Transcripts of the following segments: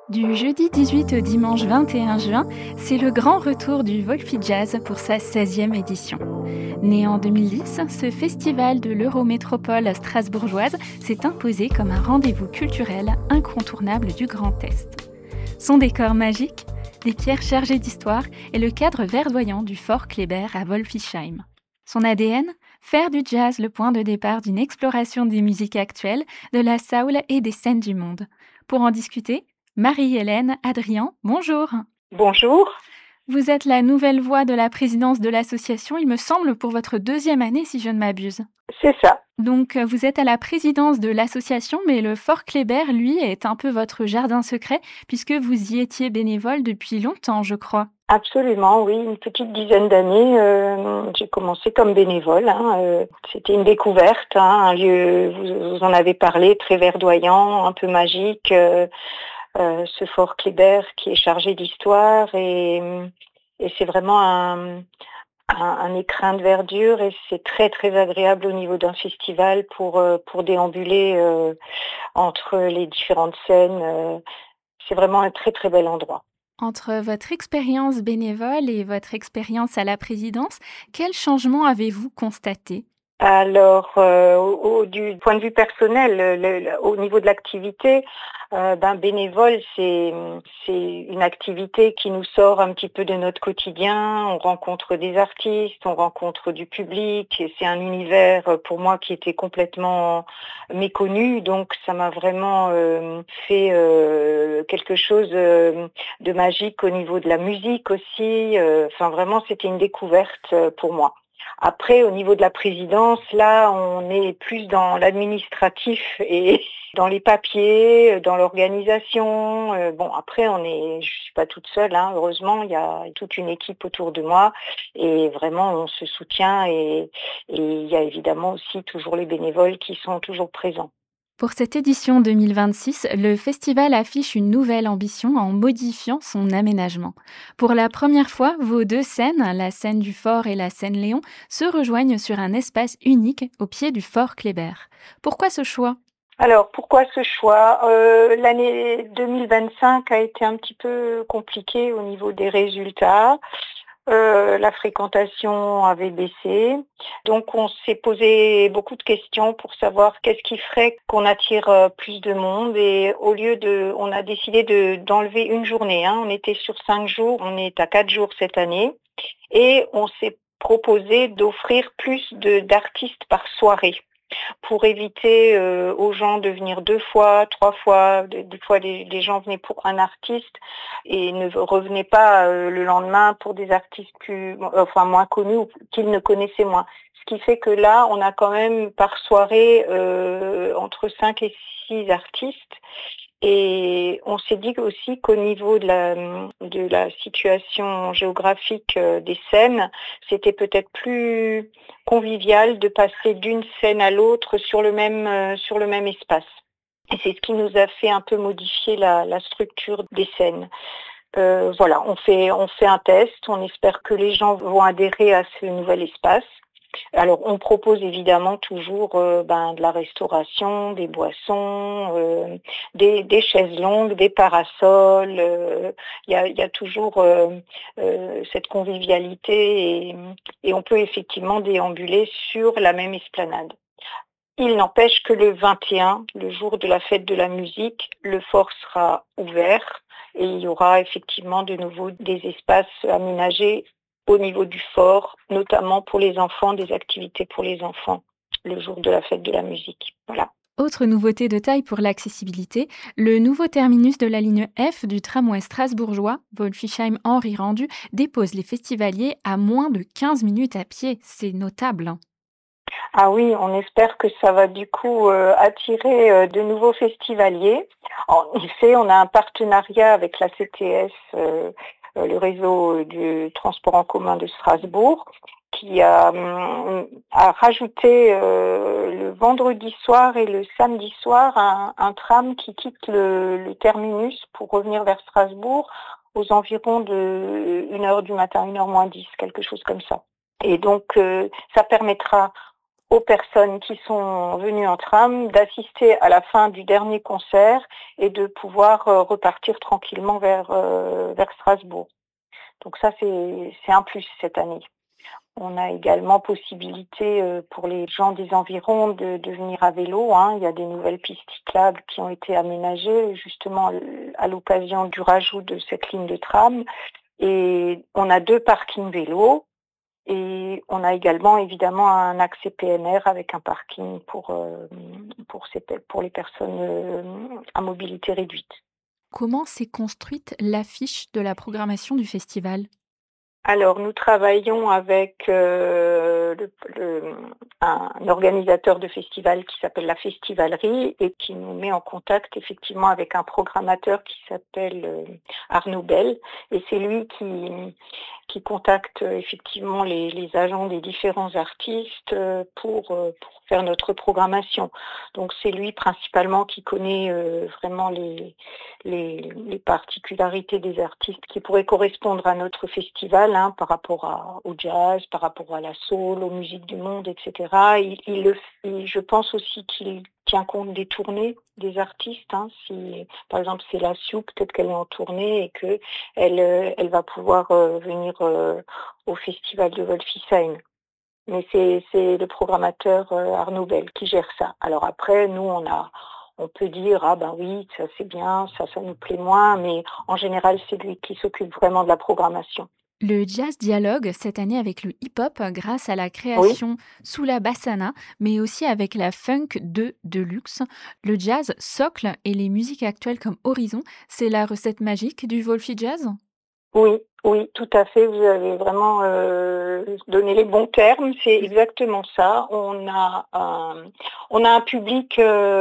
Du jeudi 18 au dimanche 21 juin, c'est le grand retour du Volfi Jazz pour sa 16e édition. Né en 2010, ce festival de l'Eurométropole strasbourgeoise s'est imposé comme un rendez-vous culturel incontournable du Grand Est. Son décor magique, des pierres chargées d'histoire et le cadre verdoyant du fort Kléber à Wolfisheim. Son ADN, faire du jazz le point de départ d'une exploration des musiques actuelles, de la soul et des scènes du monde. Pour en discuter, Marie-Hélène Adrian, bonjour. Bonjour. Vous êtes la nouvelle voix de la présidence de l'association, il me semble, pour votre 2e année, si je ne m'abuse. C'est ça. Donc, vous êtes à la présidence de l'association, mais le Fort Kléber, lui, est un peu votre jardin secret, puisque vous y étiez bénévole depuis longtemps, je crois. Absolument, oui, une petite dizaine d'années. J'ai commencé comme bénévole. C'était une découverte, un lieu, vous en avez parlé, très verdoyant, un peu magique. Ce fort Kléber qui est chargé d'histoire et c'est vraiment un écrin de verdure et c'est très très agréable au niveau d'un festival pour déambuler entre les différentes scènes. C'est vraiment un très très bel endroit. Entre votre expérience bénévole et votre expérience à la présidence, quel changement avez-vous constaté? Alors, du point de vue personnel, au niveau de l'activité, bénévole, c'est une activité qui nous sort un petit peu de notre quotidien. On rencontre des artistes, on rencontre du public, et c'est un univers pour moi qui était complètement méconnu. Donc, ça m'a vraiment fait quelque chose de magique au niveau de la musique aussi. Enfin, vraiment, c'était une découverte pour moi. Après, au niveau de la présidence, là, on est plus dans l'administratif et dans les papiers, dans l'organisation. Bon, après, je suis pas toute seule, hein, heureusement, il y a toute une équipe autour de moi et vraiment, on se soutient et il y a évidemment aussi toujours les bénévoles qui sont toujours présents. Pour cette édition 2026, le festival affiche une nouvelle ambition en modifiant son aménagement. Pour la première fois, vos deux scènes, la scène du Fort et la scène Léon, se rejoignent sur un espace unique au pied du Fort Kléber. Pourquoi ce choix? Alors, pourquoi ce choix? L'année 2025 a été un petit peu compliquée au niveau des résultats. La fréquentation avait baissé. Donc, on s'est posé beaucoup de questions pour savoir qu'est-ce qui ferait qu'on attire plus de monde. Et on a décidé d'enlever une journée, hein. On était sur 5 jours, on est à 4 jours cette année. Et on s'est proposé d'offrir plus d'artistes par soirée pour éviter aux gens de venir 2 fois, 3 fois. Des fois, les gens venaient pour un artiste et ne revenaient pas le lendemain pour des artistes moins connus ou qu'ils ne connaissaient moins. Ce qui fait que là, on a quand même par soirée entre 5 et 6 artistes. Et on s'est dit aussi qu'au niveau de la situation géographique des scènes, c'était peut-être plus convivial de passer d'une scène à l'autre sur le même espace. Et c'est ce qui nous a fait un peu modifier la structure des scènes. Voilà, on fait un test, on espère que les gens vont adhérer à ce nouvel espace. Alors, on propose évidemment toujours de la restauration, des boissons, des chaises longues, des parasols. Il y a toujours cette convivialité et on peut effectivement déambuler sur la même esplanade. Il n'empêche que le 21, le jour de la fête de la musique, le fort sera ouvert et il y aura effectivement de nouveau des espaces aménagés au niveau du fort, notamment pour les enfants, des activités pour les enfants, le jour de la fête de la musique. Voilà. Autre nouveauté de taille pour l'accessibilité, le nouveau terminus de la ligne F du tramway strasbourgeois, Wolfisheim-Henri Rendu, dépose les festivaliers à moins de 15 minutes à pied. C'est notable. Ah oui, on espère que ça va du coup attirer de nouveaux festivaliers. En effet, on a un partenariat avec la CTS, le réseau du transport en commun de Strasbourg, qui a rajouté le vendredi soir et le samedi soir un tram qui quitte le terminus pour revenir vers Strasbourg aux environs de 1 heure du matin, 1 heure moins 10, quelque chose comme ça. Et donc, ça permettra aux personnes qui sont venues en tram d'assister à la fin du dernier concert et de pouvoir repartir tranquillement vers Strasbourg. Donc ça, c'est un plus cette année. On a également possibilité pour les gens des environs de venir à vélo. Il y a des nouvelles pistes cyclables qui ont été aménagées justement à l'occasion du rajout de cette ligne de tram. Et on a 2 parkings vélos et on a également évidemment un accès PNR avec un parking pour les personnes à mobilité réduite. Comment s'est construite l'affiche de la programmation du festival? Alors, nous travaillons avec un organisateur de festival qui s'appelle la Festivalerie et qui nous met en contact effectivement avec un programmateur qui s'appelle Arnaud Bell. Et c'est lui qui contacte effectivement les agents des différents artistes pour faire notre programmation. Donc, c'est lui principalement qui connaît vraiment les particularités des artistes qui pourraient correspondre à notre festival par rapport au jazz, par rapport à la soul, aux musiques du monde, etc. Je pense aussi qu'il tient compte des tournées des artistes. Si, par exemple, c'est la Sioux, peut-être qu'elle est en tournée et que elle va pouvoir venir au festival de Wolfisheim. Mais c'est le programmateur Arnaud Bell qui gère ça. Alors après, nous, on peut dire, ah ben oui, ça c'est bien, ça nous plaît moins, mais en général, c'est lui qui s'occupe vraiment de la programmation. Le jazz dialogue cette année avec le hip-hop grâce à la Oui, création sous la bassana, mais aussi avec la funk de Deluxe. Le jazz socle et les musiques actuelles comme Horizon, c'est la recette magique du Wolfie Jazz? oui, oui, tout à fait. Vous avez vraiment donné les bons termes. C'est exactement ça. On a un public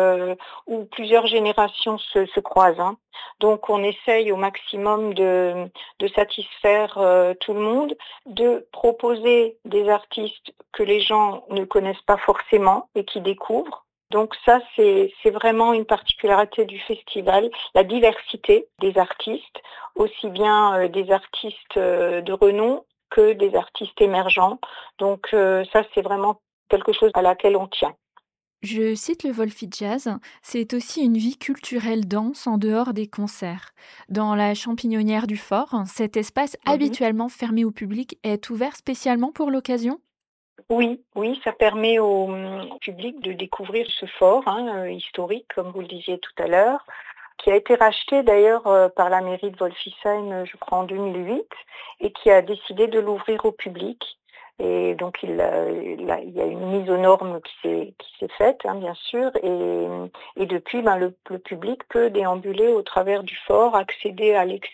où plusieurs générations se croisent. Donc, on essaye au maximum de satisfaire tout le monde, de proposer des artistes que les gens ne connaissent pas forcément et qui découvrent. Donc ça, c'est vraiment une particularité du festival, la diversité des artistes, aussi bien des artistes de renom que des artistes émergents. Donc ça, c'est vraiment quelque chose à laquelle on tient. Je cite le Wolfie Jazz, c'est aussi une vie culturelle dense en dehors des concerts. Dans la Champignonnière du Fort, cet espace Mhm. habituellement fermé au public est ouvert spécialement pour l'occasion? Oui, oui, ça permet au public de découvrir ce fort historique, comme vous le disiez tout à l'heure, qui a été racheté d'ailleurs par la mairie de Wolfisheim, je crois en 2008, et qui a décidé de l'ouvrir au public. Et donc il y a une mise aux normes qui s'est faite, bien sûr, et depuis, le public peut déambuler au travers du fort, accéder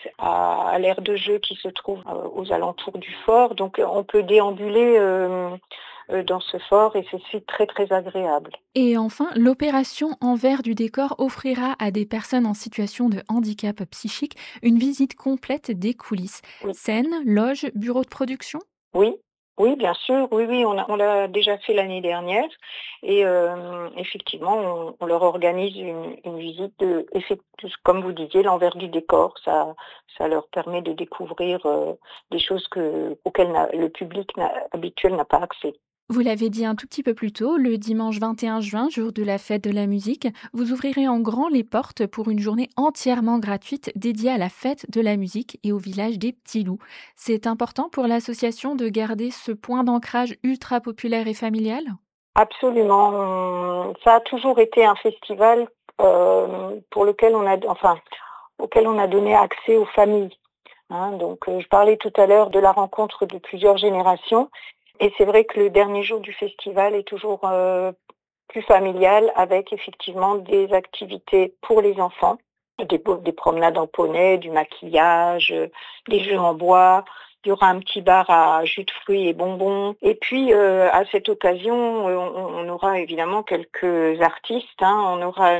à l'aire de jeu qui se trouve aux alentours du fort. Donc on peut déambuler dans ce fort et c'est très très agréable. Et enfin, l'opération Envers du décor offrira à des personnes en situation de handicap psychique une visite complète des coulisses. Oui. Scène, loge, bureau de production? Oui, oui, bien sûr, oui, oui, on l'a déjà fait l'année dernière et effectivement, on leur organise une visite comme vous disiez, l'envers du décor. Ça leur permet de découvrir des choses auxquelles le public habituel n'a pas accès. Vous l'avez dit un tout petit peu plus tôt, le dimanche 21 juin, jour de la fête de la musique, vous ouvrirez en grand les portes pour une journée entièrement gratuite dédiée à la fête de la musique et au village des Petits Loups. C'est important pour l'association de garder ce point d'ancrage ultra populaire et familial? Absolument, ça a toujours été un festival pour auquel on a donné accès aux familles. Donc, je parlais tout à l'heure de la rencontre de plusieurs générations. Et c'est vrai que le dernier jour du festival est toujours plus familial avec effectivement des activités pour les enfants, des promenades en poney, du maquillage, des jeux en bois. Il y aura un petit bar à jus de fruits et bonbons. Et puis, à cette occasion, on aura évidemment quelques artistes. On aura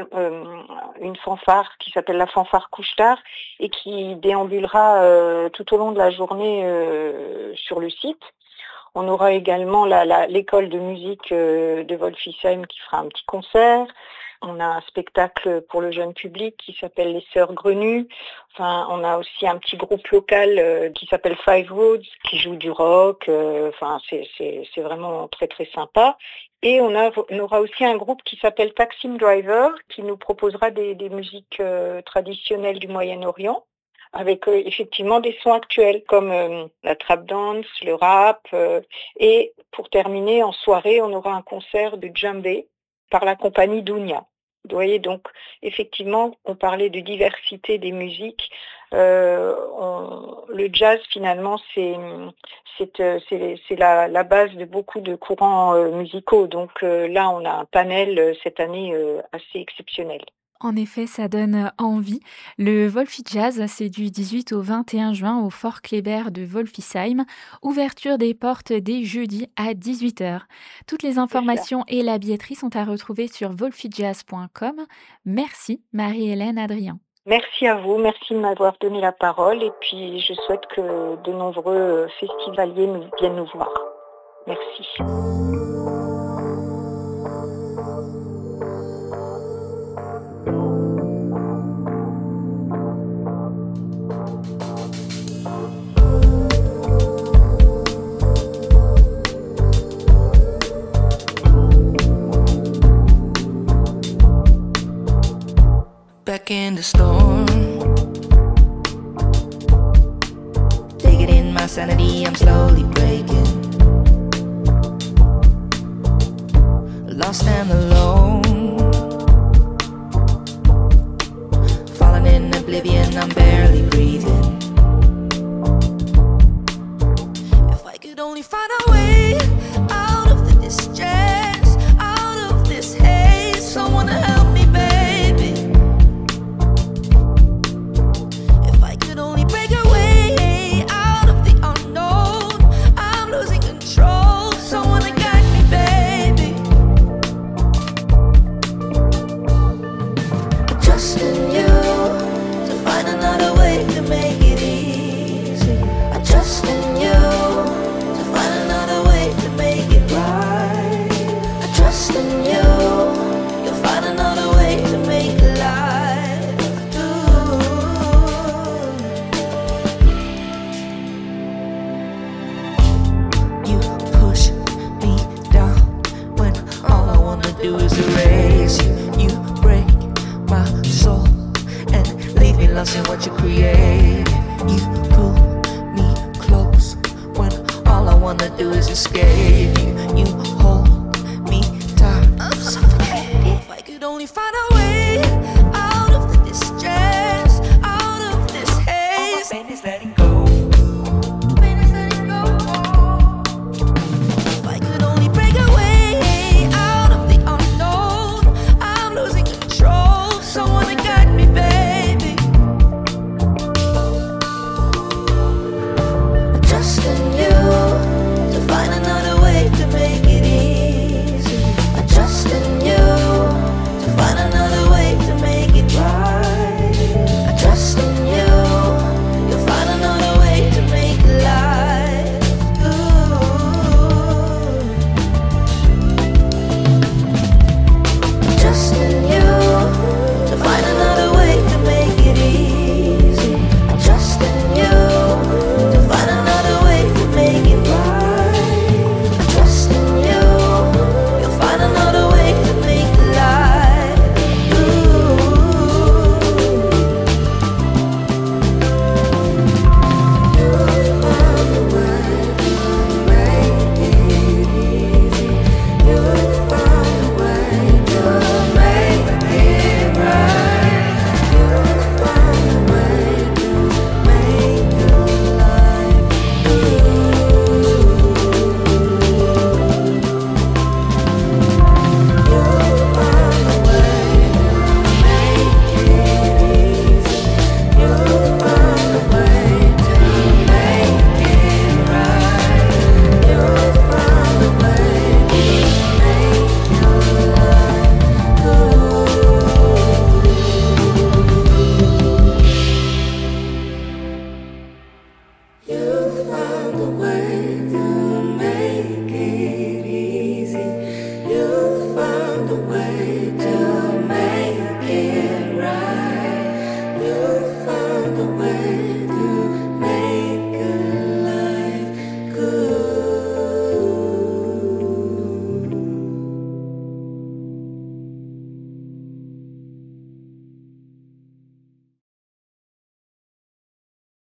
une fanfare qui s'appelle la fanfare Couche-Tard et qui déambulera tout au long de la journée sur le site. On aura également l'école de musique de Wolfisheim qui fera un petit concert. On a un spectacle pour le jeune public qui s'appelle Les Sœurs Grenues. Enfin, on a aussi un petit groupe local qui s'appelle Five Roads, qui joue du rock. Enfin, c'est vraiment très très sympa. Et on aura aussi un groupe qui s'appelle Taksim Driver, qui nous proposera des musiques traditionnelles du Moyen-Orient, avec effectivement des sons actuels comme la trap dance, le rap. Et pour terminer, en soirée, on aura un concert de djembé par la compagnie Dounia. Vous voyez, donc effectivement, on parlait de diversité des musiques. Le jazz, finalement, c'est la base de beaucoup de courants musicaux. Donc là, on a un panel cette année assez exceptionnel. En effet, ça donne envie. Le Wolfi Jazz, c'est du 18 au 21 juin au Fort Kléber de Wolfisheim. Ouverture des portes dès jeudi à 18h. Toutes les informations et la billetterie sont à retrouver sur wolfijazz.com. Merci Marie-Hélène Adrien. Merci à vous, merci de m'avoir donné la parole et puis je souhaite que de nombreux festivaliers viennent nous voir. Merci. Back in the storm, taking in my sanity, I'm slowly breaking. Lost and alone, falling in oblivion, I'm barely breathing. If I could only find a way out of the distress, out of this haze, someone to help me, baby. In what you create, you pull me close when all I wanna do is escape. You hold me tight. I'm suffocating. If I could only find a